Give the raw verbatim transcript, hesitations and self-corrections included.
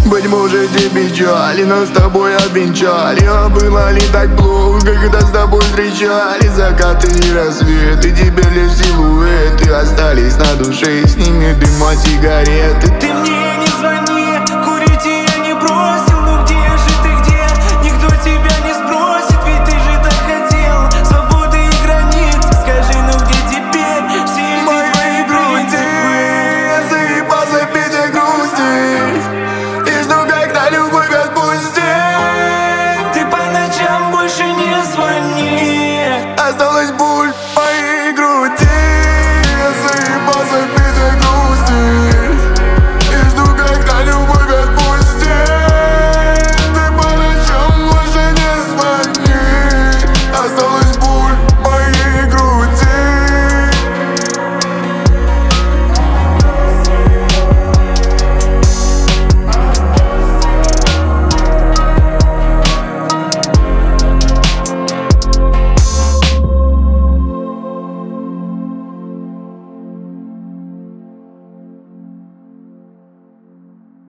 Быть может и печали, нас с тобой обвенчали. А было ли так плохо, когда с тобой встречали закаты и рассветы? Теперь лишь силуэты остались на душе, с ними дым от сигареты. Ты мне